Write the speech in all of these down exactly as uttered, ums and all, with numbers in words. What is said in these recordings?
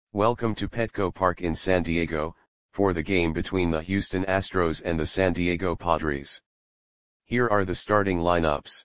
Welcome to Petco Park in San Diego, for the game between the Houston Astros and the San Diego Padres. Here are the starting lineups.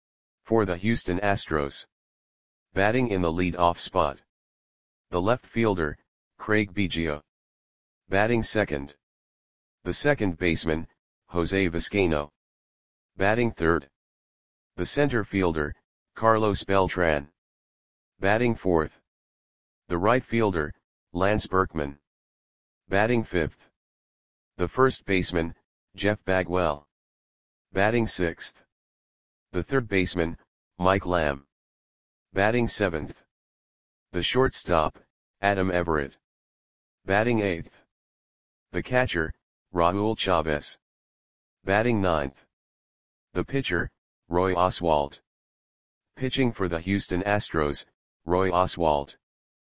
For the Houston Astros. Batting in the lead-off spot. The left fielder, Craig Biggio. Batting second. The second baseman, Jose Vizcaino. Batting third. The center fielder, Carlos Beltran. Batting fourth. The right fielder, Lance Berkman. Batting fifth. The first baseman, Jeff Bagwell. Batting sixth. The third baseman, Mike Lamb. Batting seventh. The shortstop, Adam Everett. Batting eighth. The catcher, Raul Chavez. Batting ninth. The pitcher, Roy Oswalt. Pitching for the Houston Astros, Roy Oswalt.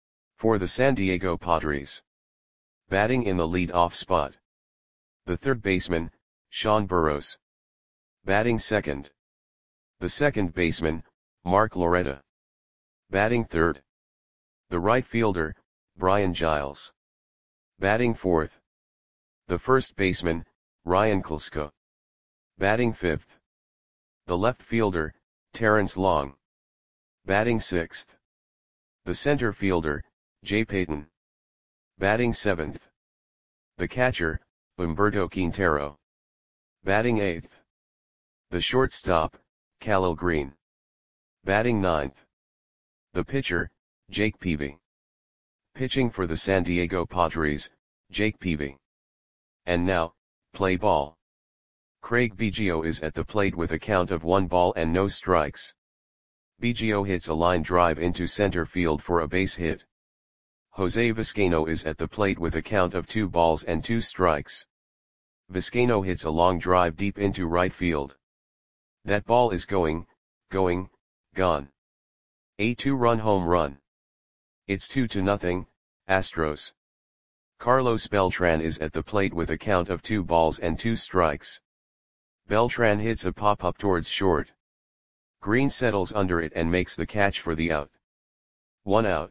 For the San Diego Padres. Batting in the lead-off spot. The third baseman, Sean Burroughs. Batting second. The second baseman, Mark Loretta. Batting third. The right fielder, Brian Giles. Batting fourth. The first baseman, Ryan Klesko. Batting fifth. The left fielder, Terrence Long. Batting sixth. The center fielder, Jay Payton. Batting seventh. The catcher, Humberto Quintero. Batting eighth. The shortstop, Khalil Green. Batting ninth. The pitcher, Jake Peavy. Pitching for the San Diego Padres, Jake Peavy. And now, play ball. Craig Biggio is at the plate with a count of one ball and no strikes. Biggio hits a line drive into center field for a base hit. Jose Vizcaino is at the plate with a count of two balls and two strikes. Vizcaino hits a long drive deep into right field. That ball is going, going, gone. A two-run home run. It's two to nothing, Astros. Carlos Beltran is at the plate with a count of two balls and two strikes. Beltran hits a pop-up towards short. Green settles under it and makes the catch for the out. One out.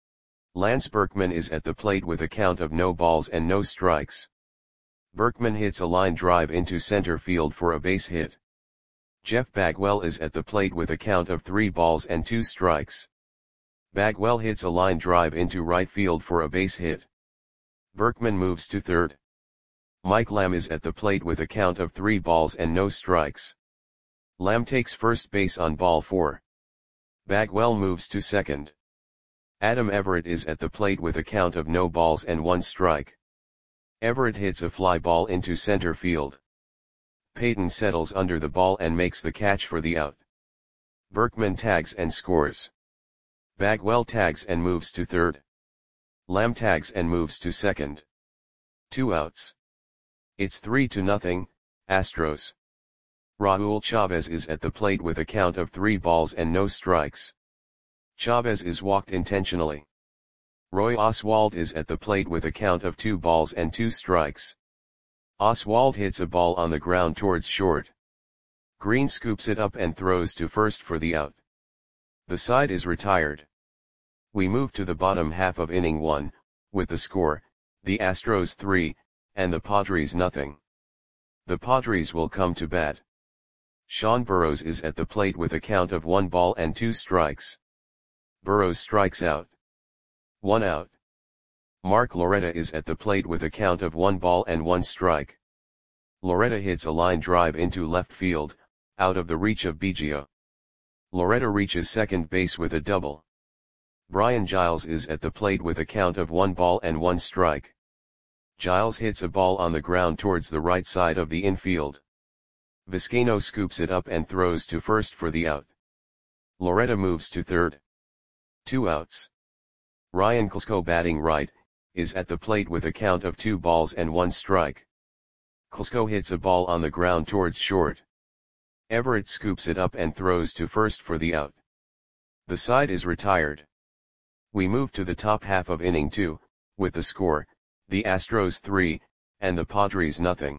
Lance Berkman is at the plate with a count of no balls and no strikes. Berkman hits a line drive into center field for a base hit. Jeff Bagwell is at the plate with a count of three balls and two strikes. Bagwell hits a line drive into right field for a base hit. Berkman moves to third. Mike Lamb is at the plate with a count of three balls and no strikes. Lamb takes first base on ball four. Bagwell moves to second. Adam Everett is at the plate with a count of no balls and one strike. Everett hits a fly ball into center field. Payton settles under the ball and makes the catch for the out. Berkman tags and scores. Bagwell tags and moves to third. Lamb tags and moves to second. Two outs. It's three to nothing, Astros. Raul Chavez is at the plate with a count of three balls and no strikes. Chavez is walked intentionally. Roy Oswalt is at the plate with a count of two balls and two strikes. Oswalt hits a ball on the ground towards short. Green scoops it up and throws to first for the out. The side is retired. We move to the bottom half of inning one, with the score, the Astros three, and the Padres nothing. The Padres will come to bat. Sean Burroughs is at the plate with a count of one ball and two strikes. Burroughs strikes out. One out. Mark Loretta is at the plate with a count of one ball and one strike. Loretta hits a line drive into left field, out of the reach of Biggio. Loretta reaches second base with a double. Brian Giles is at the plate with a count of one ball and one strike. Giles hits a ball on the ground towards the right side of the infield. Vizcaino scoops it up and throws to first for the out. Loretta moves to third. Two outs. Ryan Klesko, batting right, is at the plate with a count of two balls and one strike. Klesko hits a ball on the ground towards short. Everett scoops it up and throws to first for the out. The side is retired. We move to the top half of inning two, with the score, the Astros three, and the Padres nothing.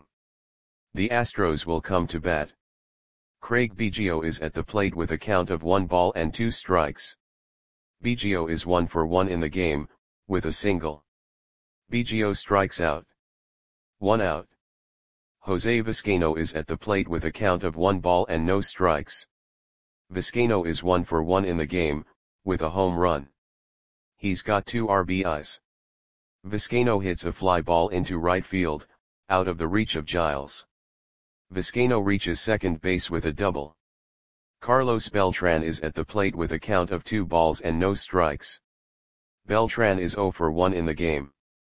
The Astros will come to bat. Craig Biggio is at the plate with a count of one ball and two strikes. Biggio is one for one in the game, with a single. Biggio strikes out. One out. Jose Vizcaino is at the plate with a count of one ball and no strikes. Vizcaino is one for one in the game, with a home run. He's got two R B Is. Vizcaino hits a fly ball into right field, out of the reach of Giles. Vizcaino reaches second base with a double. Carlos Beltran is at the plate with a count of two balls and no strikes. Beltran is zero for one in the game.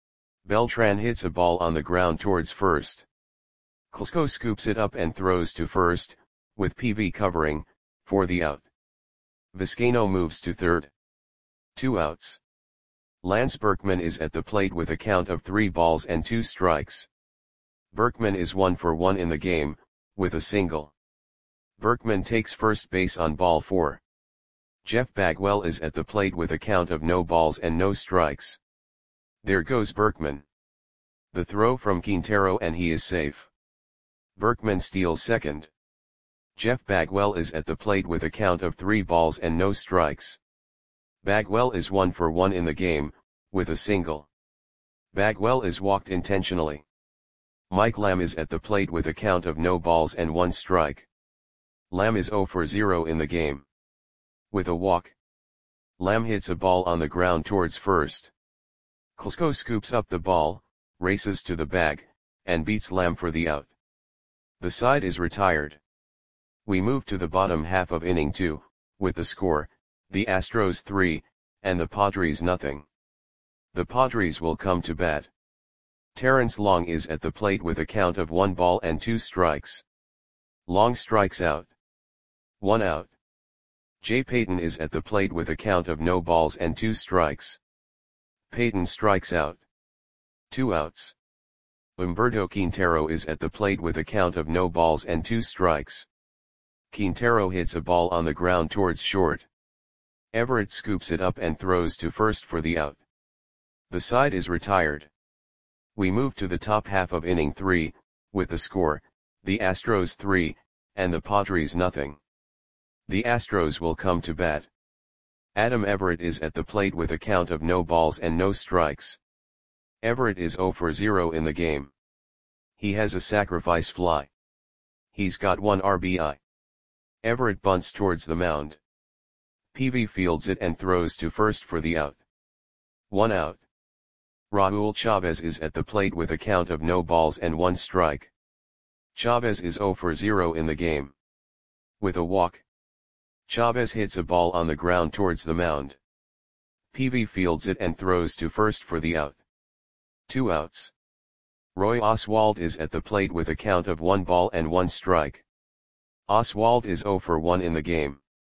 Beltran hits a ball on the ground towards first. Klesko scoops it up and throws to first, with P V covering, for the out. Vizcaino moves to third. Two outs. Lance Berkman is at the plate with a count of three balls and two strikes. Berkman is one for one in the game, with a single. Berkman takes first base on ball four. Jeff Bagwell is at the plate with a count of no balls and no strikes. There goes Berkman. The throw from Quintero and he is safe. Berkman steals second. Jeff Bagwell is at the plate with a count of three balls and no strikes. Bagwell is one for one in the game, with a single. Bagwell is walked intentionally. Mike Lamb is at the plate with a count of no balls and one strike. Lamb is zero for zero in the game. With a walk. Lamb hits a ball on the ground towards first. Klesko scoops up the ball, races to the bag, and beats Lamb for the out. The side is retired. We move to the bottom half of inning two, with the score, the Astros three, and the Padres nothing. The Padres will come to bat. Terrence Long is at the plate with a count of one ball and two strikes. Long strikes out. One out. Jay Payton is at the plate with a count of no balls and two strikes. Payton strikes out. Two outs. Humberto Quintero is at the plate with a count of no balls and two strikes. Quintero hits a ball on the ground towards short. Everett scoops it up and throws to first for the out. The side is retired. We move to the top half of inning three, with the score, the Astros three, and the Padres nothing. The Astros will come to bat. Adam Everett is at the plate with a count of no balls and no strikes. Everett is zero for zero in the game. He has a sacrifice fly. He's got one R B I. Everett bunts towards the mound. P V fields it and throws to first for the out. One out. Raul Chavez is at the plate with a count of no balls and one strike. Chavez is zero for zero in the game. With a walk. Chavez hits a ball on the ground towards the mound. P V fields it and throws to first for the out. Two outs. Roy Oswalt is at the plate with a count of one ball and one strike. Oswalt is zero for one in the game.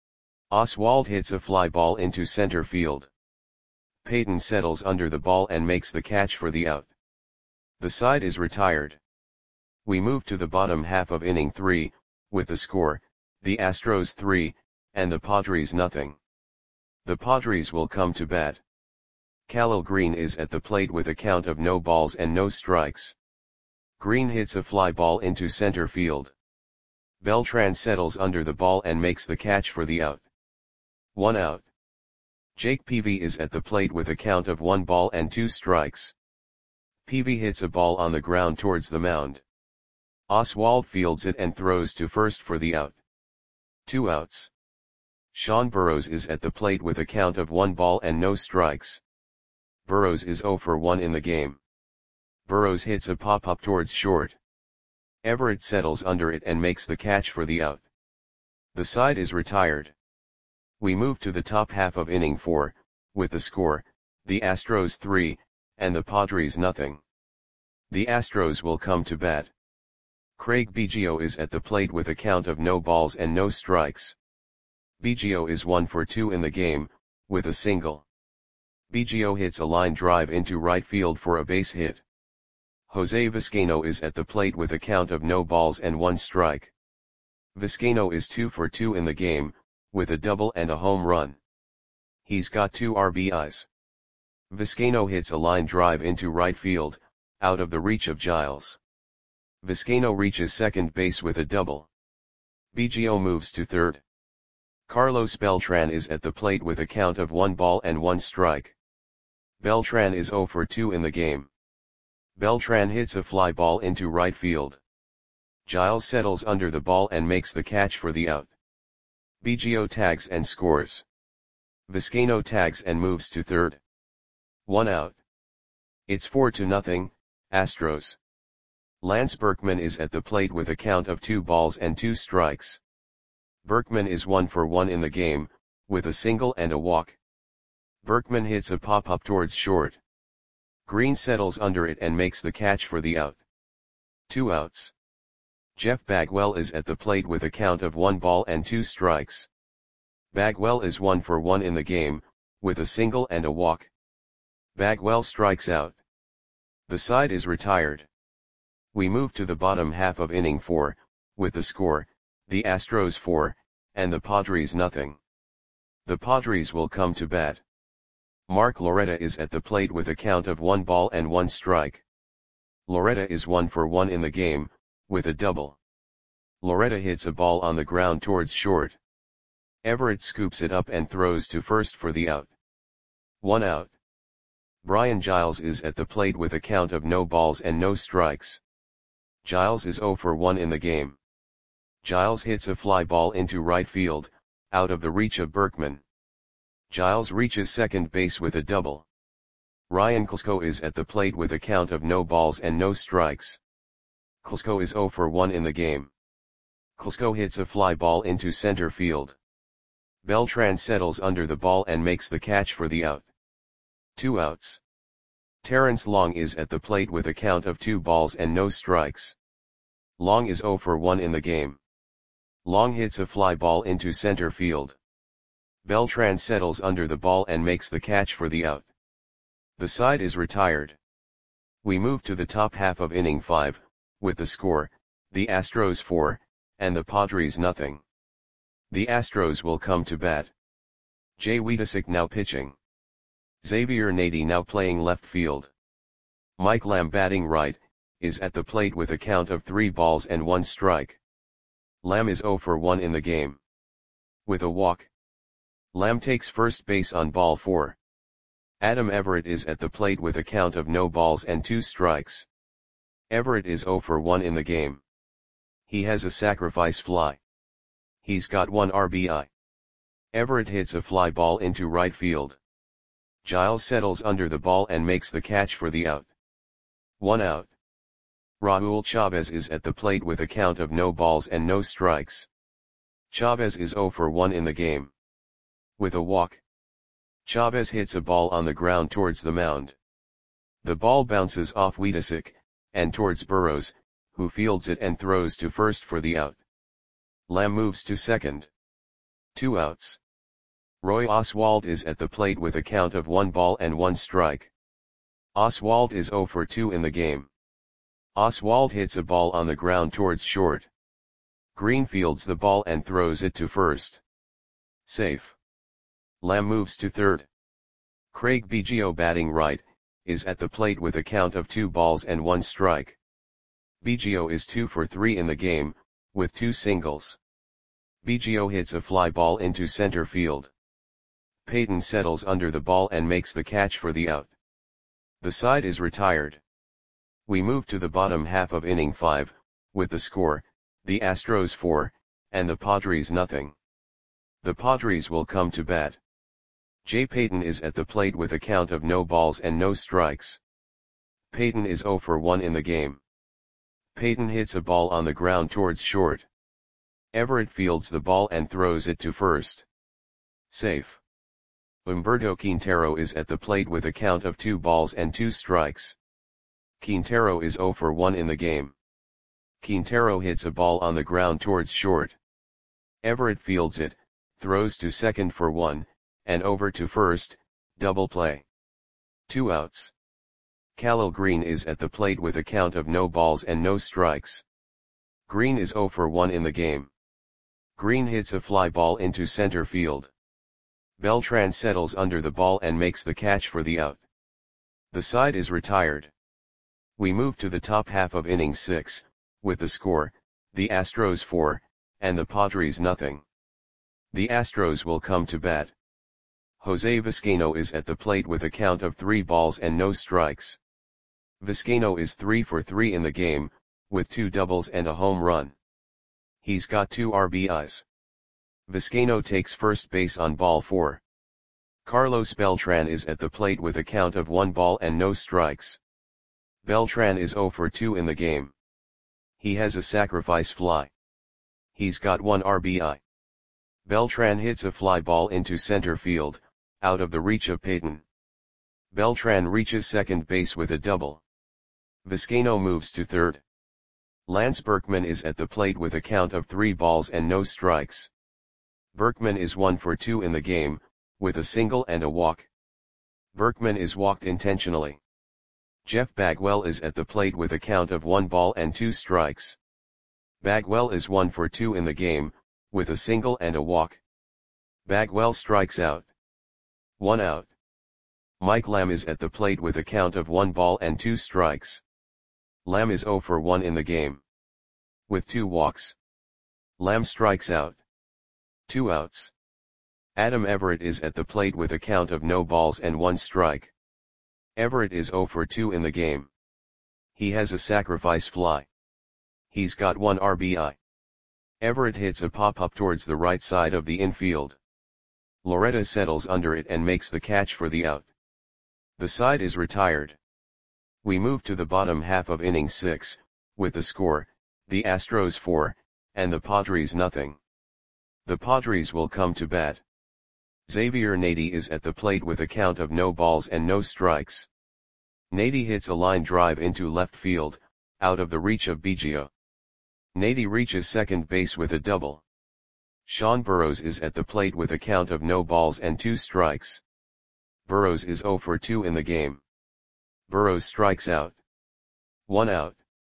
Oswalt hits a fly ball into center field. Payton settles under the ball and makes the catch for the out. The side is retired. We move to the bottom half of inning three, with the score, the Astros three, and the Padres nothing. The Padres will come to bat. Khalil Green is at the plate with a count of no balls and no strikes. Green hits a fly ball into center field. Beltran settles under the ball and makes the catch for the out. One out. Jake Peavy is at the plate with a count of one ball and two strikes. Peavy hits a ball on the ground towards the mound. Oswalt fields it and throws to first for the out. Two outs. Sean Burrows is at the plate with a count of one ball and no strikes. Burrows is zero for one in the game. Burrows hits a pop-up towards short. Everett settles under it and makes the catch for the out. The side is retired. We move to the top half of inning four, with the score, the Astros three, and the Padres nothing. The Astros will come to bat. Craig Biggio is at the plate with a count of no balls and no strikes. Biggio is one for two in the game, with a single. Biggio hits a line drive into right field for a base hit. Jose Vizcaino is at the plate with a count of no balls and one strike. Vizcaino is two for two in the game, with a double and a home run. He's got two R B Is. Vizcaino hits a line drive into right field, out of the reach of Giles. Vizcaino reaches second base with a double. Biggio moves to third. Carlos Beltran is at the plate with a count of one ball and one strike. Beltran is zero for two in the game. Beltran hits a fly ball into right field. Giles settles under the ball and makes the catch for the out. Biggio tags and scores. Vizcaino tags and moves to third. One out. It's four to nothing, Astros. Lance Berkman is at the plate with a count of two balls and two strikes. Berkman is one for one in the game, with a single and a walk. Berkman hits a pop-up towards short. Green settles under it and makes the catch for the out. Two outs. Jeff Bagwell is at the plate with a count of one ball and two strikes. Bagwell is one for one in the game, with a single and a walk. Bagwell strikes out. The side is retired. We move to the bottom half of inning four, with the score, the Astros four, and the Padres nothing. The Padres will come to bat. Mark Loretta is at the plate with a count of one ball and one strike. Loretta is one for one in the game, with a double. Loretta hits a ball on the ground towards short. Everett scoops it up and throws to first for the out. One out. Brian Giles is at the plate with a count of no balls and no strikes. Giles is zero for one in the game. Giles hits a fly ball into right field, out of the reach of Berkman. Giles reaches second base with a double. Ryan Klesko is at the plate with a count of no balls and no strikes. Klesko is zero for one in the game. Klesko hits a fly ball into center field. Beltran settles under the ball and makes the catch for the out. Two outs. Terrence Long is at the plate with a count of two balls and no strikes. Long is zero for one in the game. Long hits a fly ball into center field. Beltran settles under the ball and makes the catch for the out. The side is retired. We move to the top half of inning five, with the score, the Astros four, and the Padres nothing. The Astros will come to bat. Jay Wiedesick now pitching. Xavier Nady now playing left field. Mike Lamb batting right, is at the plate with a count of three balls and one strike. Lamb is zero for one in the game. With a walk. Lamb takes first base on ball four. Adam Everett is at the plate with a count of no balls and two strikes. Everett is zero for one in the game. He has a sacrifice fly. He's got one R B I. Everett hits a fly ball into right field. Giles settles under the ball and makes the catch for the out. One out. Raul Chavez is at the plate with a count of no balls and no strikes. Chavez is zero for one in the game. With a walk. Chavez hits a ball on the ground towards the mound. The ball bounces off Wiedesick, and towards Burrows, who fields it and throws to first for the out. Lamb moves to second. Two outs. Roy Oswalt is at the plate with a count of one ball and one strike. Oswalt is zero for two in the game. Oswalt hits a ball on the ground towards short. Green fields the ball and throws it to first. Safe. Lamb moves to third. Craig Biggio batting right, is at the plate with a count of two balls and one strike. Biggio is two for three in the game, with two singles. Biggio hits a fly ball into center field. Payton settles under the ball and makes the catch for the out. The side is retired. We move to the bottom half of inning five, with the score, the Astros four, and the Padres nothing. The Padres will come to bat. Jay Payton is at the plate with a count of no balls and no strikes. Payton is zero for one in the game. Payton hits a ball on the ground towards short. Everett fields the ball and throws it to first. Safe. Humberto Quintero is at the plate with a count of two balls and two strikes. Quintero is zero for one in the game. Quintero hits a ball on the ground towards short. Everett fields it, throws to second for one, and over to first, double play. Two outs. Khalil Green is at the plate with a count of no balls and no strikes. Green is zero for one in the game. Green hits a fly ball into center field. Beltran settles under the ball and makes the catch for the out. The side is retired. We move to the top half of inning six, with the score, the Astros four, and the Padres nothing. The Astros will come to bat. Jose Vizcaino is at the plate with a count of three balls and no strikes. Vizcaino is three for three in the game, with two doubles and a home run. He's got two R B Is. Vizcaino takes first base on ball four. Carlos Beltran is at the plate with a count of one ball and no strikes. Beltran is zero for two in the game. He has a sacrifice fly. He's got one R B I. Beltran hits a fly ball into center field, out of the reach of Peyton. Beltran reaches second base with a double. Vizcaino moves to third. Lance Berkman is at the plate with a count of three balls and no strikes. Berkman is one for two in the game, with a single and a walk. Berkman is walked intentionally. Jeff Bagwell is at the plate with a count of one ball and two strikes. Bagwell is one for two in the game, with a single and a walk. Bagwell strikes out. One out. Mike Lamb is at the plate with a count of one ball and two strikes. Lamb is zero for one in the game. With two walks. Lamb strikes out. Two outs. Adam Everett is at the plate with a count of no balls and one strike. Everett is zero for two in the game. He has a sacrifice fly. He's got one R B I. Everett hits a pop-up towards the right side of the infield. Loretta settles under it and makes the catch for the out. The side is retired. We move to the bottom half of inning six, with the score, the Astros four, and the Padres nothing. The Padres will come to bat. Xavier Nady is at the plate with a count of no balls and no strikes. Nady hits a line drive into left field, out of the reach of Biggio. Nady reaches second base with a double. Sean Burrows is at the plate with a count of no balls and two strikes. Burrows is zero for two in the game. Burrows strikes out. One out.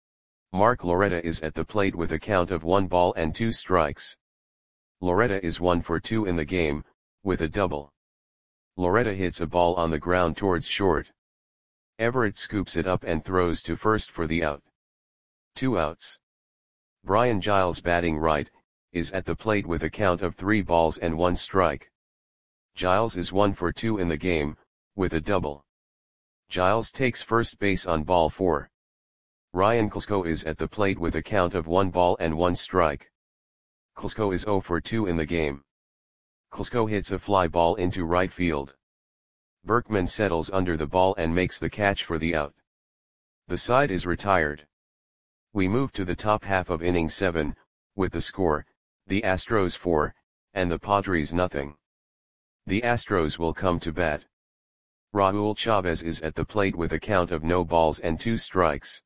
Mark Loretta is at the plate with a count of one ball and two strikes. Loretta is one for two in the game, with a double. Loretta hits a ball on the ground towards short. Everett scoops it up and throws to first for the out. Two outs. Brian Giles, batting right, is at the plate with a count of three balls and one strike. Giles is one for two in the game, with a double. Giles takes first base on ball four. Ryan Klesko is at the plate with a count of one ball and one strike. Klesko is zero for two in the game. Klesko hits a fly ball into right field. Berkman settles under the ball and makes the catch for the out. The side is retired. We move to the top half of inning seven, with the score, the Astros four, and the Padres nothing. The Astros will come to bat. Raul Chavez is at the plate with a count of no balls and two strikes.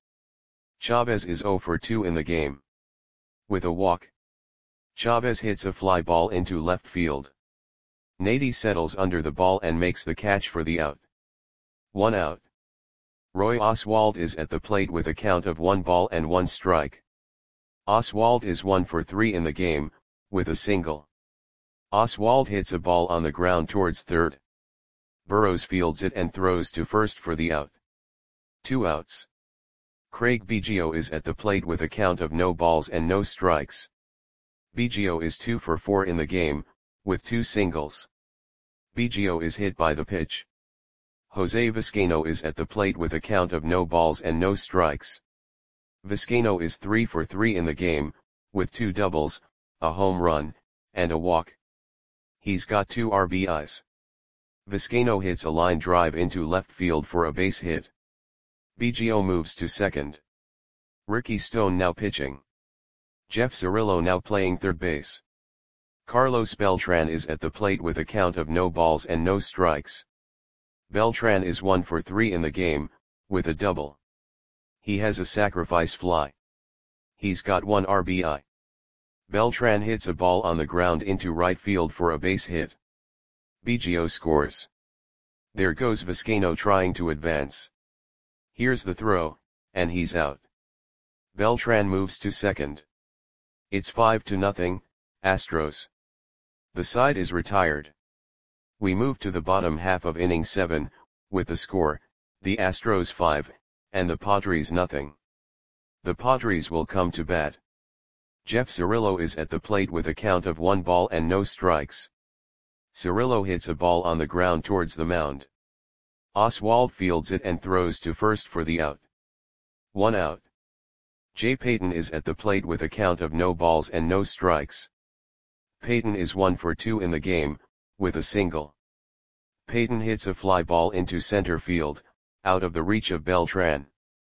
Chavez is zero for two in the game. With a walk. Chavez hits a fly ball into left field. Nady settles under the ball and makes the catch for the out. One out. Roy Oswalt is at the plate with a count of one ball and one strike. Oswalt is one for three in the game, with a single. Oswalt hits a ball on the ground towards third. Burrows fields it and throws to first for the out. Two outs. Craig Biggio is at the plate with a count of no balls and no strikes. Biggio is two for four in the game, with two singles. Biggio is hit by the pitch. Jose Vizcaino is at the plate with a count of no balls and no strikes. Vizcaino is three for three in the game, with two doubles, a home run, and a walk. He's got two R B Is. Vizcaino hits a line drive into left field for a base hit. Biggio moves to second. Ricky Stone now pitching. Jeff Cirillo now playing third base. Carlos Beltran is at the plate with a count of no balls and no strikes. Beltran is one for three in the game, with a double. He has a sacrifice fly. He's got one R B I. Beltran hits a ball on the ground into right field for a base hit. Biggio scores. There goes Vizcaino trying to advance. Here's the throw, and he's out. Beltran moves to second. It's five to nothing, Astros. The side is retired. We move to the bottom half of inning seven, with the score, the Astros five, and the Padres nothing. The Padres will come to bat. Jeff Cirillo is at the plate with a count of one ball and no strikes. Cirillo hits a ball on the ground towards the mound. Oswald fields it and throws to first for the out. One out. Jay Payton is at the plate with a count of no balls and no strikes. Payton is one for two in the game, with a single. Payton hits a fly ball into center field, out of the reach of Beltran.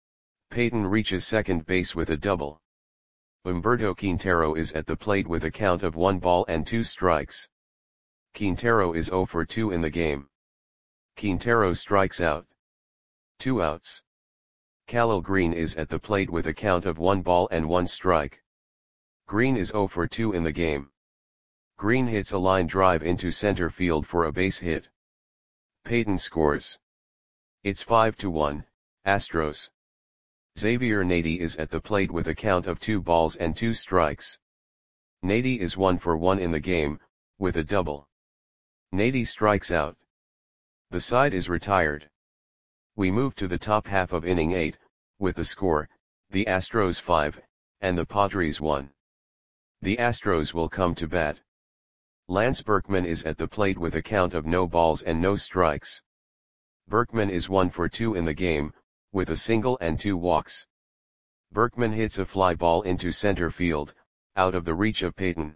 Payton reaches second base with a double. Humberto Quintero is at the plate with a count of one ball and two strikes. Quintero is zero for two in the game. Quintero strikes out. Two outs. Khalil Green is at the plate with a count of one ball and one strike. Green is zero for two in the game. Green hits a line drive into center field for a base hit. Payton scores. It's five to one, Astros. Xavier Nady is at the plate with a count of two balls and two strikes. Nady is one for one in the game, with a double. Nady strikes out. The side is retired. We move to the top half of inning eight, with the score, the Astros five, and the Padres one. The Astros will come to bat. Lance Berkman is at the plate with a count of no balls and no strikes. Berkman is one for two in the game, with a single and two walks. Berkman hits a fly ball into center field, out of the reach of Payton.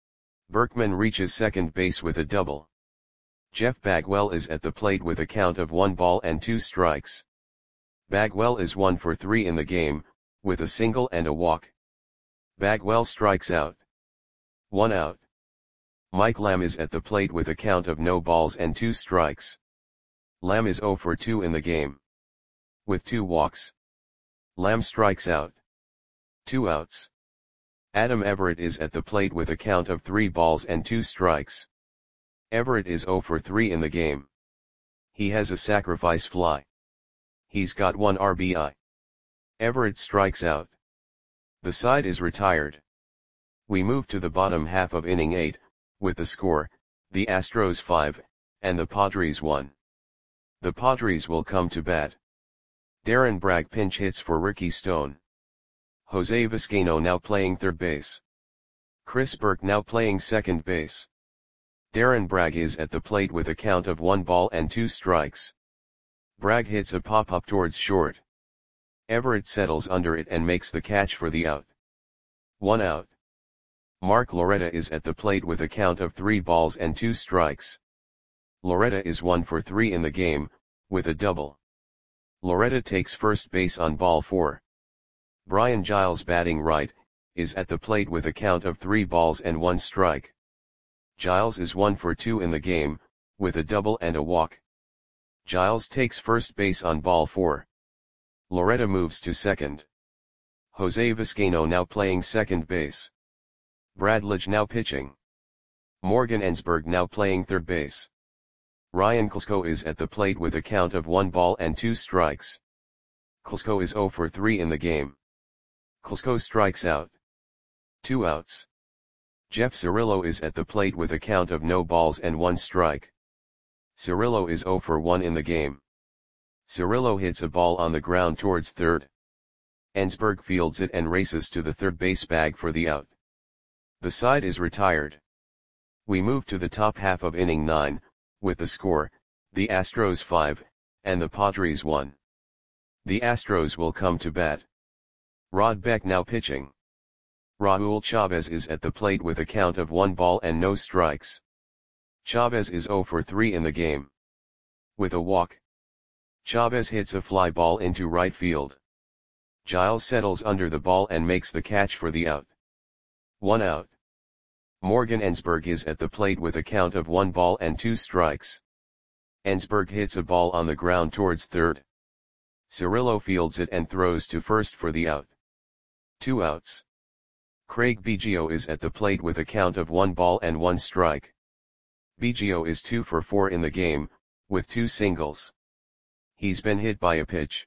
Berkman reaches second base with a double. Jeff Bagwell is at the plate with a count of one ball and two strikes. Bagwell is one for three in the game, with a single and a walk. Bagwell strikes out. One out. Mike Lamb is at the plate with a count of no balls and two strikes. Lamb is zero for two in the game. With two walks. Lamb strikes out. Two outs. Adam Everett is at the plate with a count of three balls and two strikes. Everett is zero for three in the game. He has a sacrifice fly. He's got one R B I. Everett strikes out. The side is retired. We move to the bottom half of inning eight, with the score, the Astros five, and the Padres one. The Padres will come to bat. Darren Bragg pinch hits for Ricky Stone. Jose Vizcaino now playing third base. Chris Burke now playing second base. Darren Bragg is at the plate with a count of one ball and two strikes. Bragg hits a pop-up towards short. Everett settles under it and makes the catch for the out. One out. Mark Loretta is at the plate with a count of three balls and two strikes. Loretta is one for three in the game, with a double. Loretta takes first base on ball four. Brian Giles, batting right, is at the plate with a count of three balls and one strike. Giles is one for two in the game, with a double and a walk. Giles takes first base on ball four. Loretta moves to second. Jose Vizcaino now playing second base. Brad Lidge now pitching. Morgan Ensberg now playing third base. Ryan Klesko is at the plate with a count of one ball and two strikes. Klesko is zero for three in the game. Klesko strikes out. Two outs. Jeff Cirillo is at the plate with a count of no balls and one strike. Cirillo is zero for one in the game. Cirillo hits a ball on the ground towards third. Ensberg fields it and races to the third base bag for the out. The side is retired. We move to the top half of inning nine, with the score, the Astros five, and the Padres one. The Astros will come to bat. Rod Beck now pitching. Raul Chavez is at the plate with a count of one ball and no strikes. Chavez is zero for three in the game. With a walk. Chavez hits a fly ball into right field. Giles settles under the ball and makes the catch for the out. One out. Morgan Ensberg is at the plate with a count of one ball and two strikes. Ensberg hits a ball on the ground towards third. Cirillo fields it and throws to first for the out. Two outs. Craig Biggio is at the plate with a count of one ball and one strike. Biggio is two for four in the game, with two singles. He's been hit by a pitch.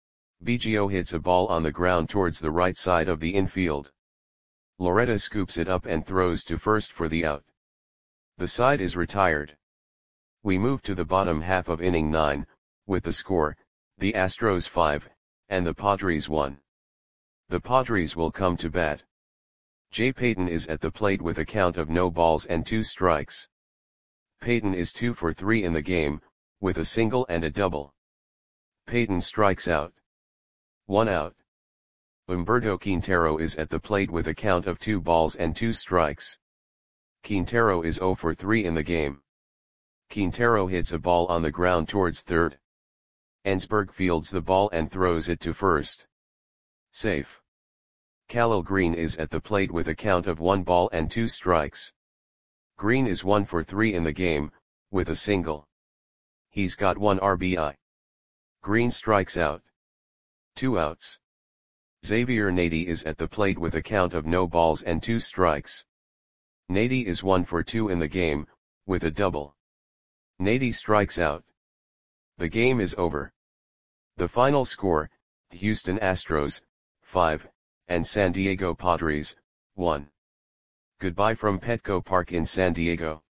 Biggio hits a ball on the ground towards the right side of the infield. Loretta scoops it up and throws to first for the out. The side is retired. We move to the bottom half of inning nine, with the score, the Astros five, and the Padres one. The Padres will come to bat. Jay Payton is at the plate with a count of no balls and two strikes. Peyton is two for three in the game, with a single and a double. Peyton strikes out. One out. Humberto Quintero is at the plate with a count of two balls and two strikes. Quintero is zero for three in the game. Quintero hits a ball on the ground towards third. Ensberg fields the ball and throws it to first. Safe. Khalil Greene is at the plate with a count of one ball and two strikes. Greene is one for three in the game, with a single. He's got one R B I. Greene strikes out. Two outs. Xavier Nady is at the plate with a count of no balls and two strikes. Nady is one for two in the game, with a double. Nady strikes out. The game is over. The final score, Houston Astros, five, and San Diego Padres, one. Goodbye from Petco Park in San Diego.